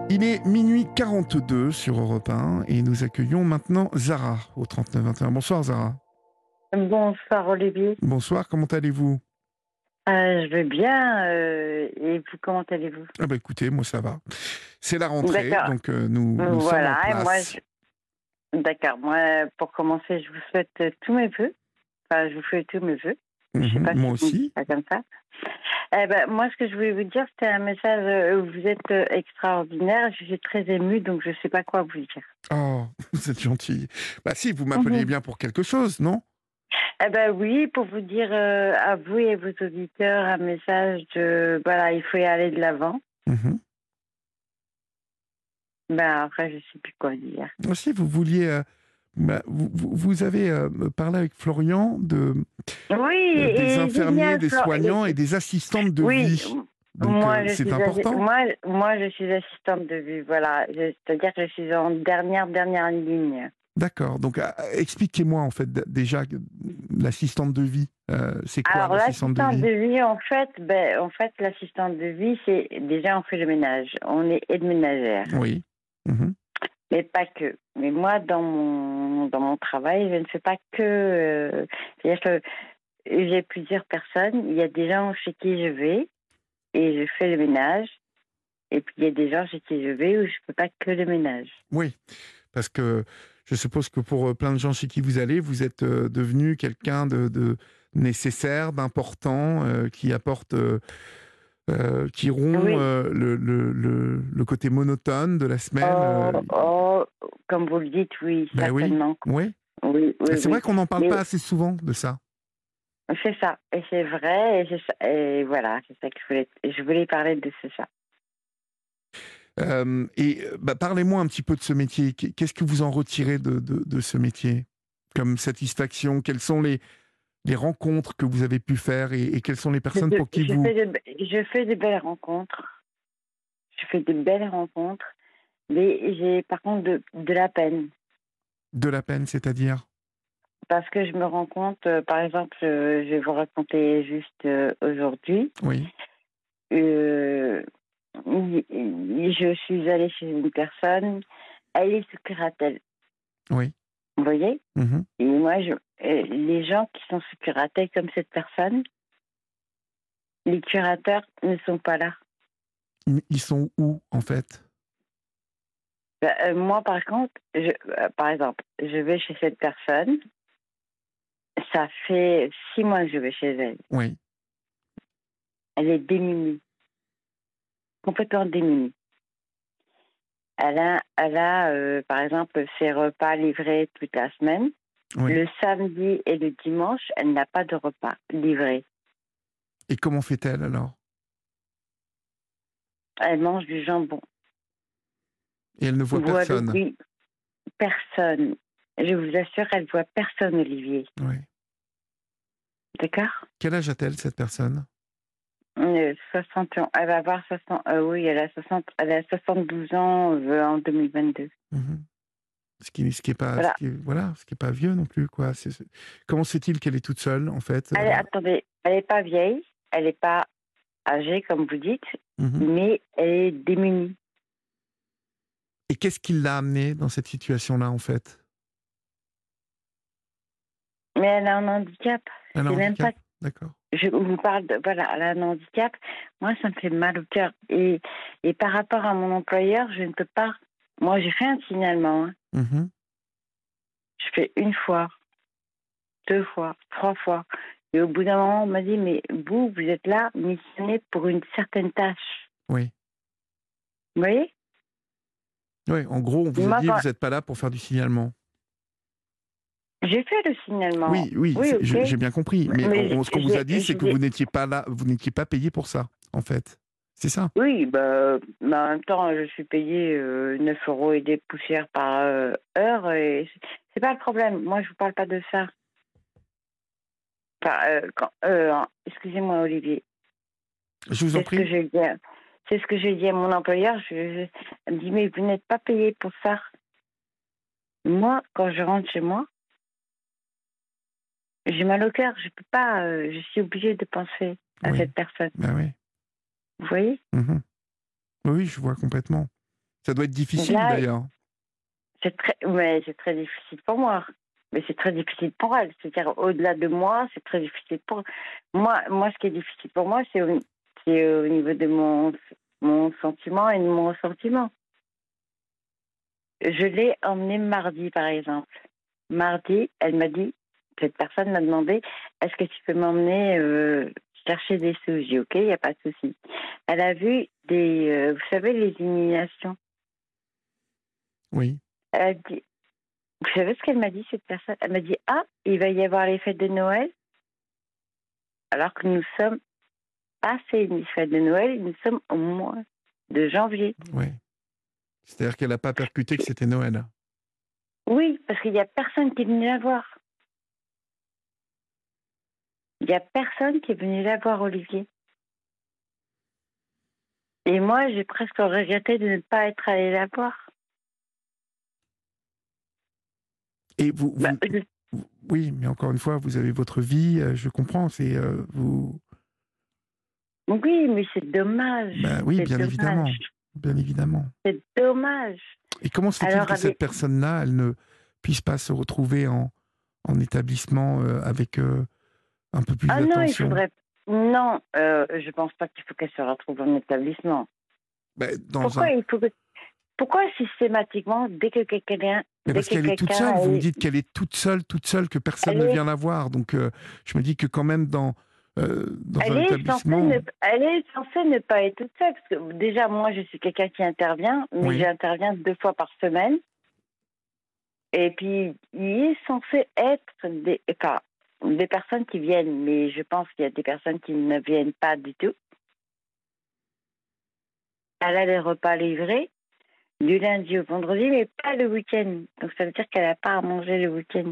Il est minuit 42 sur Europe 1 et nous accueillons maintenant Zara au 3921. Bonsoir Zara. Bonsoir Olivier. Bonsoir, comment allez-vous? Je vais bien. Et vous, comment allez-vous? Ah bah écoutez, moi ça va. C'est la rentrée, D'accord. donc nous sommes en Voilà. Et moi, place. d'accord. Moi, pour commencer, je vous souhaite tous mes vœux. Enfin, je vous fais tous mes vœux. Je sais pas Moi si on dit aussi. ça comme ça. Eh ben, moi, ce que je voulais vous dire, c'était un message. Vous êtes extraordinaire. Je suis très émue, donc je sais pas quoi vous dire. Oh, vous êtes gentil. Bah si, vous m'appeliez Mhm. bien pour quelque chose, non? Eh ben oui, pour vous dire à vous et vos auditeurs un message de voilà, il faut y aller de l'avant. Mhm. Ben après, je sais plus quoi dire. Aussi, vous vouliez... vous avez parlé avec Florian Oui, des et infirmiers, génial, des soignants et des assistantes de oui, vie. Donc c'est important. moi je suis assistante de vue, voilà. C'est-à-dire que je suis en dernière ligne. D'accord. Donc, expliquez-moi, en fait, déjà, l'assistante de vie. C'est quoi Alors l'assistante de l'assistante vie? de vie, en fait, l'assistante de vie, c'est déjà on fait le ménage, on est aide ménagère, Oui. Mhm. mais pas que. Mais moi, dans mon travail, je ne fais pas que. C'est-à-dire que j'ai plusieurs personnes. Il y a des gens chez qui je vais et je fais le ménage. Et puis, il y a des gens chez qui je vais où je ne fais pas que le ménage. Oui. Parce que je suppose que pour plein de gens chez qui vous allez, vous êtes devenu quelqu'un de nécessaire, d'important, qui apporte, qui rompt Oui. le côté monotone de la semaine. Comme vous le dites, oui, Ben oui. certainement. Oui. Oui, oui, C'est vrai oui. qu'on n'en parle pas Mais assez souvent de ça. c'est ça. Et c'est vrai. Et voilà, c'est ça que je voulais parler de ça. Parlez-moi un petit peu de ce métier. Qu'est-ce que vous en retirez de ce métier comme satisfaction? Quelles sont les rencontres que vous avez pu faire et quelles sont les Je, personnes pour qui je vous... fais de, je fais de belles rencontres. Je fais de belles rencontres. Mais j'ai par contre de la peine. De la peine, c'est-à-dire? Parce que je me rends compte, par exemple, je vais vous raconter juste aujourd'hui. Oui, Euh, je suis allée chez une personne, elle est sous curatelle, oui. vous voyez? Mhm. Et moi, les gens qui sont sous curatelle comme cette personne, les curateurs ne sont pas là. Ils sont où, en fait? Moi, par contre, par exemple, je vais chez cette personne, ça fait 6 mois que je vais chez elle. Oui. Elle est démunie, complètement démunie. Par exemple, ses repas livrés toute la semaine. Oui. Le samedi et le dimanche, elle n'a pas de repas livré. Et comment fait-elle alors? Elle mange du jambon. Et elle ne voit Voilà, personne. oui, personne. Je vous assure, elle voit personne, Olivier. Oui. D'accord? Quel âge a-t-elle, cette personne? 60 ans. Elle va avoir 60. Oui, elle a 72 ans en 2022. Mhm. Ce qui est pas, Voilà. voilà, ce qui est pas vieux non plus, quoi. Comment se fait-il qu'elle est toute seule, en fait? Attendez, elle n'est pas vieille, elle n'est pas âgée, comme vous dites, Mhm. mais elle est démunie. Et qu'est-ce qui l'a amenée dans cette situation-là, en fait? Mais elle a un handicap. Elle a un C'est même pas. handicap? D'accord. Je vous parle de. Voilà, elle a un handicap. Moi, ça me fait mal au cœur. Et par rapport à mon employeur, je ne peux pas. Moi, j'ai fait un signalement. Hein. Mhm. Je fais une fois, 2 fois, 3 fois. Et au bout d'un moment, on m'a dit, mais vous êtes là, missionné pour une certaine tâche. Oui. Vous voyez? Oui, en gros, on vous a Moi, dit, quand vous n'êtes pas là pour faire du signalement. j'ai fait le signalement, Oui, oui, oui, ok. j'ai bien compris. Mais Mais ce qu'on vous a dit, c'est que vous n'étiez pas là, vous n'étiez pas payé pour ça, en fait. C'est ça? oui, mais en même temps, je suis payée 9 euros et des poussières par heure. Et c'est pas le problème. Moi, je vous parle pas de ça. Enfin, excusez-moi, Olivier. Je vous en C'est ce que prie. j'ai dit. C'est ce que j'ai dit à mon employeur. Elle me dit, mais vous n'êtes pas payé pour ça. Moi, quand je rentre chez moi, j'ai mal au cœur. Je peux pas. Je suis obligée de penser à Oui, cette personne. ben oui. Vous voyez? Mhm. Oui, je vois complètement. Ça doit être difficile Là, d'ailleurs. c'est très difficile pour moi. Mais c'est très difficile pour elle. C'est-à-dire, au-delà de moi, c'est très difficile pour moi. Moi, ce qui est difficile pour moi, c'est au niveau de mon sentiment et de mon ressentiment. Je l'ai emmenée mardi, par exemple. Mardi, elle m'a dit, cette personne m'a demandé, est-ce que tu peux m'emmener chercher des sous? J'ai dit, ok, il n'y a pas de souci. Elle a vu vous savez, les illuminations. Oui. Elle a dit, vous savez ce qu'elle m'a dit, cette personne? Elle m'a dit, ah, il va y avoir les fêtes de Noël, alors que nous sommes passé les fêtes de Noël, nous sommes au mois de janvier. Oui. C'est-à-dire qu'elle n'a pas percuté que c'était Noël. Oui, parce qu'il n'y a personne qui est venu la voir. Il n'y a personne qui est venu la voir, Olivier. Et moi, j'ai presque regretté de ne pas être allée la voir. Et Bah, oui, mais encore une fois, vous avez votre vie, je comprends, c'est vous. oui, mais c'est dommage. Ben oui, C'est bien évidemment, dommage. bien évidemment. C'est dommage. Et comment se fait-il Alors, que cette personne-là, elle ne puisse pas se retrouver en établissement avec un peu plus ah non, il d'attention? faudrait. Non, je pense pas qu'il faut qu'elle se retrouve en établissement. Ben, Pourquoi il faut que... Pourquoi systématiquement, Mais dès parce que qu'elle est toute quelqu'un seule. Vous me dites qu'elle est toute seule, que personne elle ne est vient la voir. Donc, je me dis que quand même dans un établissement. Elle est censée ne pas être toute seule. Parce que déjà, moi, je suis quelqu'un qui intervient, mais Oui, j'interviens 2 fois par semaine. Et puis, il est censé être des personnes qui viennent, mais je pense qu'il y a des personnes qui ne viennent pas du tout. Elle a les repas livrés du lundi au vendredi, mais pas le week-end. Donc, ça veut dire qu'elle n'a pas à manger le week-end.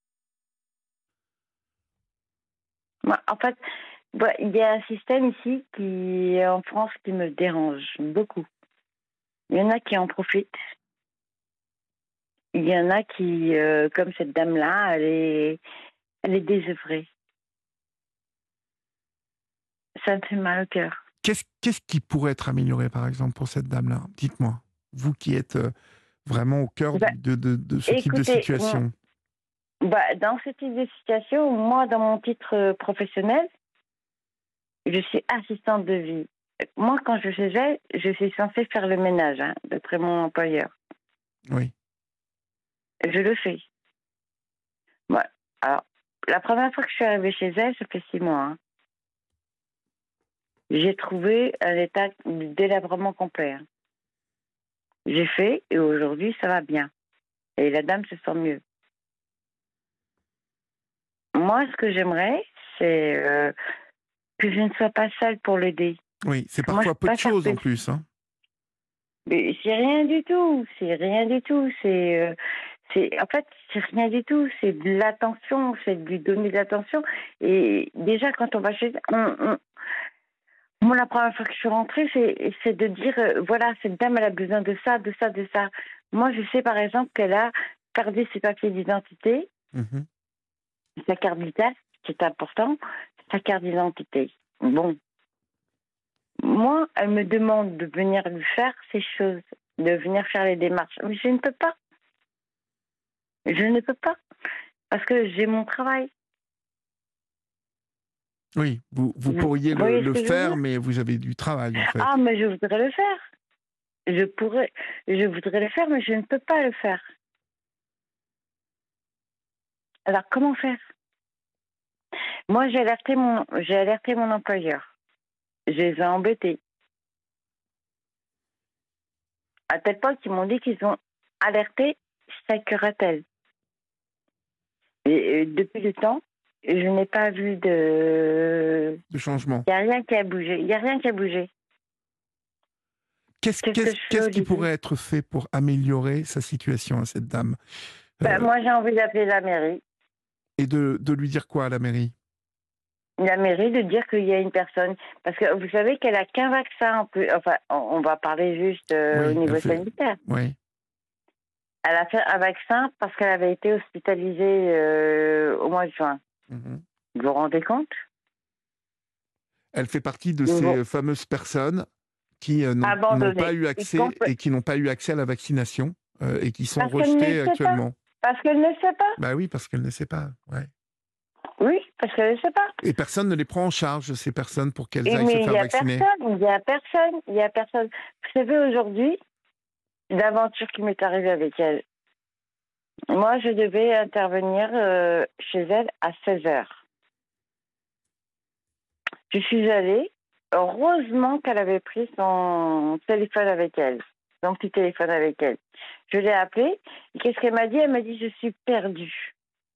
Moi, en fait, il y a un système ici en France qui me dérange beaucoup. Il y en a qui en profitent. Il y en a qui, comme cette dame-là, elle est désœuvrée. Ça me fait mal au cœur. qu'est-ce qui pourrait être amélioré, par exemple, pour cette dame-là? Dites-moi. Vous qui êtes vraiment au cœur Bah, de ce type de écoutez, situation. dans ce type de situation, moi, dans mon titre professionnel, je suis assistante de vie. Moi, quand je faisais, je suis censée faire le ménage, hein, d'après mon employeur. Oui. Je le fais. Moi, alors, la première fois que je suis arrivée chez elle, ça fait 6 mois. Hein. J'ai trouvé un état de délabrement complet. Hein. J'ai fait et aujourd'hui, ça va bien. Et la dame se sent mieux. Moi, ce que j'aimerais, c'est que je ne sois pas seule pour l'aider. Oui, c'est Moi, je parfois peu peux de pas faire choses en plus. plus. Hein. Mais c'est rien du tout. C'est rien du tout. En fait, c'est rien du tout. C'est de l'attention. C'est de lui donner de l'attention. Et déjà, quand on va chez moi, la première fois que je suis rentrée, c'est de dire, voilà, cette dame, elle a besoin de ça, de ça, de ça. Moi, je sais, par exemple, qu'elle a perdu ses papiers d'identité, Mhm. sa carte vitale, c'est important, sa carte d'identité. Bon, moi, elle me demande de venir lui faire ces choses, de venir faire les démarches. Mais je ne peux pas. Je ne peux pas. Parce que j'ai mon travail. Oui, vous Vous pourriez voyez ce le que je veux faire, dire? mais vous avez du travail, en fait. Ah, mais je voudrais le faire. Je voudrais le faire, mais je ne peux pas le faire. Alors, comment faire? Moi, j'ai alerté mon employeur. Je les ai embêtés. À tel point qu'ils m'ont dit qu'ils ont alerté Securitel. Et depuis le temps, je n'ai pas vu De changement. Il n'y a rien qui a bougé. Il n'y a rien qui a bougé. Qu'est-ce que je fais, Qu'est-ce qui Olivier? pourrait être fait pour améliorer sa situation à cette dame? Moi, j'ai envie d'appeler la mairie. Et de lui dire quoi à la mairie? La mairie de dire qu'il y a une personne. Parce que vous savez qu'elle a qu'un vaccin. Enfin, on va parler juste au Oui, elle niveau fait. sanitaire. Oui. Elle a fait un vaccin parce qu'elle avait été hospitalisée au mois de juin. Mhm. Vous vous rendez compte? Elle fait partie de Bon, ces fameuses personnes qui n'ont pas abandonné. eu accès et qui n'ont pas eu accès à la vaccination et qui sont Parce qu'elle ne rejetés sait pas. actuellement. Parce qu'elle ne sait pas. Bah oui, parce qu'elle ne sait pas. Ouais. Oui, parce qu'elle ne sait pas. Et personne ne les prend en charge, ces personnes, pour qu'elles aillent Mais se il faire n'y a vacciner. personne, il n'y a personne, il n'y a personne. Vous savez, aujourd'hui, l'aventure qui m'est arrivée avec elle. Moi, je devais intervenir chez elle à 16h. Je suis allée. Heureusement qu'elle avait pris son téléphone avec elle, son petit téléphone avec elle. Je l'ai appelée. Et qu'est-ce qu'elle m'a dit? Elle m'a dit, je suis perdue.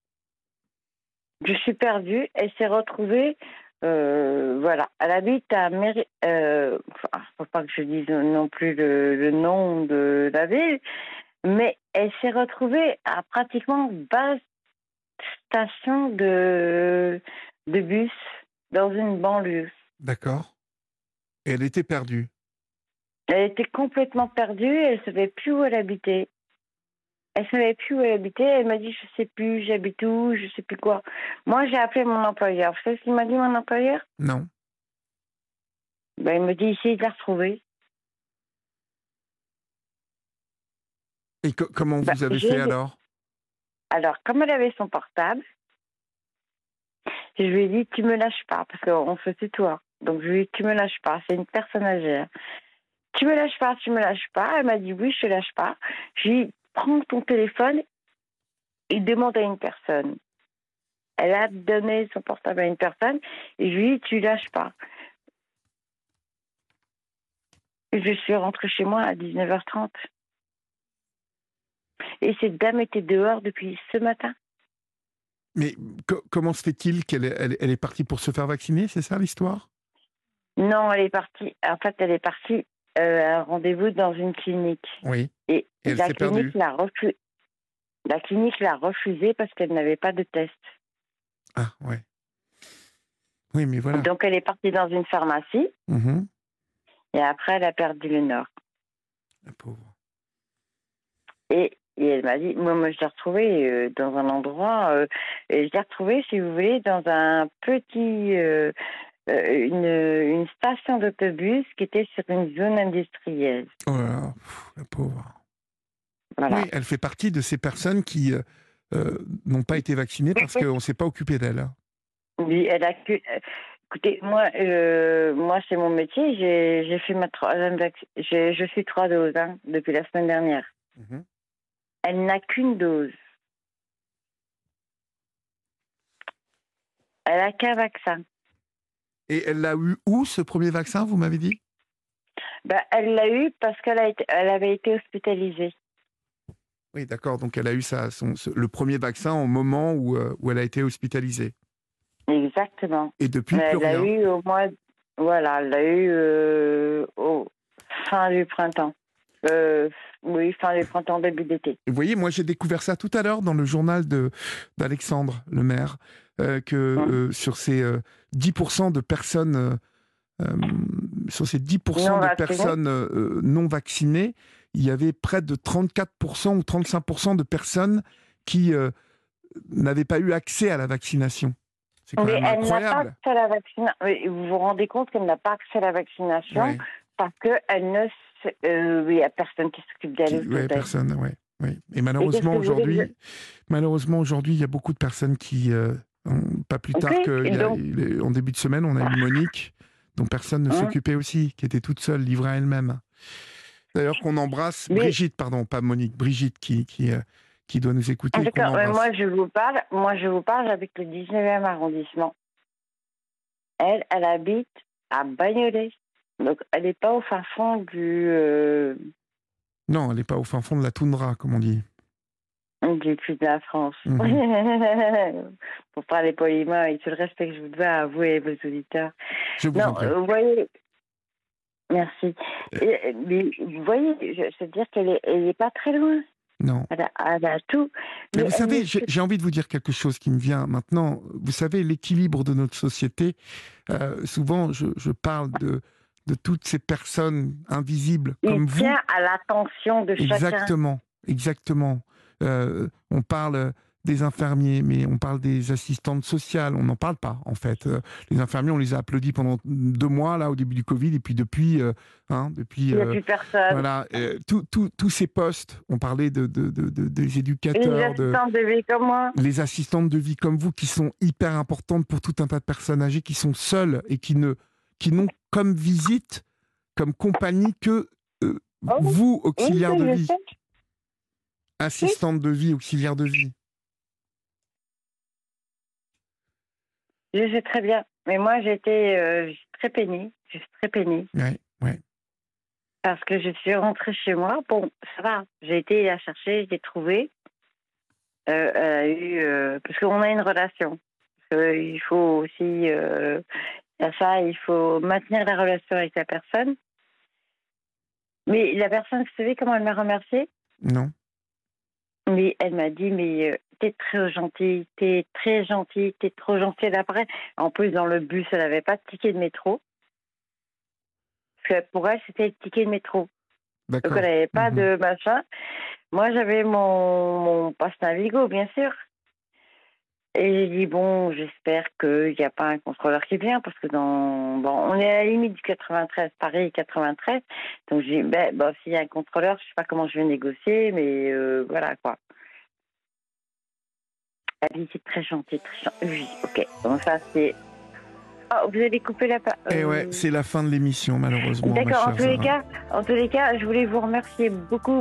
Je suis perdue. Elle s'est retrouvée, voilà. Elle habite à faut pas que je dise non plus le nom de la ville, mais elle s'est retrouvée à pratiquement 20 stations de bus dans une banlieue. D'accord. Et elle était perdue. Elle était complètement perdue, elle ne savait plus où elle habitait. Elle ne savait plus où elle habitait, elle m'a dit, je ne sais plus, j'habite où, je ne sais plus quoi. Moi, j'ai appelé mon employeur. Vous savez ce qu'il m'a dit, mon employeur? Non. Ben, il me dit, essayez de la retrouver. Et comment vous avez fait alors? Alors, comme elle avait son portable, je lui ai dit, tu me lâches pas, parce qu'on se tutoie. Donc, je lui ai dit, tu me lâches pas, c'est une personne âgée. Tu me lâches pas, tu me lâches pas. Elle m'a dit, oui, je te lâche pas. Je lui ai dit, prends ton téléphone et demande à une personne. Elle a donné son portable à une personne et je lui ai dit, tu lâches pas. Et je suis rentrée chez moi à 19h30. Et cette dame était dehors depuis ce matin. Mais comment se fait-il qu'elle elle est partie pour se faire vacciner? C'est ça l'histoire? Non, elle est partie. En fait, elle est partie à un rendez-vous dans une clinique. Oui. Et elle la s'est clinique perdue. La clinique l'a refusée parce qu'elle n'avait pas de test. Ah, ouais. Oui, mais voilà. Donc, elle est partie dans une pharmacie et après, elle a perdu le nord. La pauvre. Et elle m'a dit, moi je l'ai retrouvée dans un endroit, et je l'ai retrouvée, si vous voulez, dans un petit, une station d'autobus qui était sur une zone industrielle. Oh là là, la pauvre. Voilà. Oui, elle fait partie de ces personnes qui n'ont pas été vaccinées parce qu'on ne s'est pas occupé d'elle. Oui, écoutez, moi, c'est mon métier. J'ai fait ma troisième vaccine. Je suis 3 doses depuis la semaine dernière. Elle n'a qu'une dose. Elle n'a qu'un vaccin. Et elle l'a eu où, ce premier vaccin, vous m'avez dit? Elle l'a eu parce elle avait été hospitalisée. Oui, d'accord. Donc, elle a eu le premier vaccin au moment où elle a été hospitalisée. Exactement. Et depuis, plus elle l'a rien. eu au mois... Voilà, elle l'a eu au fin du printemps. Oui, fin du printemps, début d'été. Vous voyez, moi, j'ai découvert ça tout à l'heure dans le journal d'Alexandre, le maire, que sur ces 10% de personnes... sur ces 10% de personnes non vaccinées, il y avait près de 34% ou 35% de personnes qui n'avaient pas eu accès à la vaccination. C'est quand même incroyable. Elle n'a pas accès à la vaccination. Vous vous rendez compte qu'elle n'a pas accès à la vaccination parce qu'elle ne... il n'y a personne qui s'occupe d'elle. Oui, personne, oui. Et malheureusement, aujourd'hui, il y a beaucoup de personnes qui... pas plus tard qu'en début de semaine, on a eu Monique, dont personne ne s'occupait aussi, qui était toute seule, livrée à elle-même. D'ailleurs, qu'on embrasse Brigitte, pardon, pas Monique, Brigitte, qui doit nous écouter. D'accord, moi je vous parle avec le 19e arrondissement. Elle habite à Bagnolet. Donc, elle n'est pas au fin fond du... Non, elle n'est pas au fin fond de la toundra, comme on dit. Du sud de la France. Pour parler poliment, et tout le respect que je vous dois à vous et vos auditeurs. Je vous en prie. Vous voyez... Merci. Mais, vous voyez, c'est-à-dire qu'elle n'est pas très loin. Non. Elle a tout. Mais vous savez, j'ai envie de vous dire quelque chose qui me vient maintenant. Vous savez, l'équilibre de notre société, souvent, je parle de toutes ces personnes invisibles comme vous. Il tient à l'attention de chacun. Exactement. On parle des infirmiers, mais on parle des assistantes sociales. On n'en parle pas, en fait. Les infirmiers, on les a applaudis pendant 2 mois, là, au début du Covid, et puis depuis... Il n'y a plus personne. Voilà, tous ces postes, on parlait des éducateurs, Les assistantes de vie comme moi. les assistantes de vie comme vous, qui sont hyper importantes pour tout un tas de personnes âgées qui sont seules et qui n'ont comme visite, comme compagnie que vous, auxiliaire de vie. Assistante de vie, auxiliaire de vie. Je sais très bien. Mais moi, j'étais très peinée. Je suis très peinée. Ouais. Parce que je suis rentrée chez moi. Bon, ça va. J'ai été la chercher, je l'ai trouvée. Elle a eu... parce qu'on a une relation. Il faut aussi... il faut maintenir la relation avec la personne. Mais la personne, vous savez comment elle m'a remerciée? Non. Mais elle m'a dit, mais t'es très gentille, t'es trop gentille d'après. En plus, dans le bus, elle n'avait pas de ticket de métro. Parce que pour elle, c'était le ticket de métro. D'accord. Donc, elle n'avait pas de machin. Moi, j'avais mon passe Navigo, bien sûr. Et j'ai dit, bon, j'espère qu'il n'y a pas un contrôleur qui vient, parce que on est à la limite du 93, Paris 93. Donc, j'ai dit, s'il y a un contrôleur, je ne sais pas comment je vais négocier, mais voilà, quoi. Elle dit, c'est très gentil, très gentil. Oui, ok. Donc, ça, c'est... Oh, vous avez coupé la... Eh ouais, c'est la fin de l'émission, malheureusement. D'accord, en tous les cas, je voulais vous remercier beaucoup.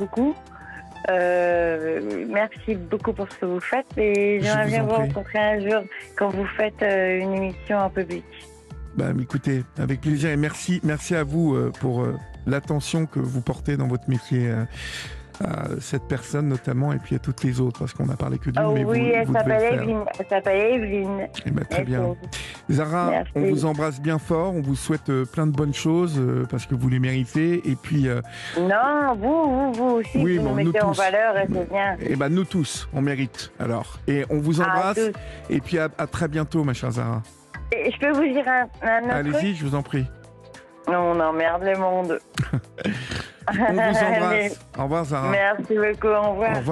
Merci beaucoup pour ce que vous faites et j'aimerais bien vous rencontrer un jour quand vous faites une émission en public. Écoutez, avec plaisir et merci à vous pour l'attention que vous portez dans votre métier à cette personne notamment et puis à toutes les autres parce qu'on n'a parlé que d'une. Mais oui, elle s'appelle Evelyne. Très bien. Zara, merci. On vous embrasse bien fort, on vous souhaite plein de bonnes choses parce que vous les méritez et puis... Non, vous aussi, oui, vous mettez en valeur et c'est bien. Et nous tous, on mérite alors. Et on vous embrasse et puis à très bientôt ma chère Zara. Et je peux vous dire un autre Allez-y, truc? je vous en prie. On emmerde le monde. On vous embrasse. Au revoir Zara. Merci beaucoup, au revoir.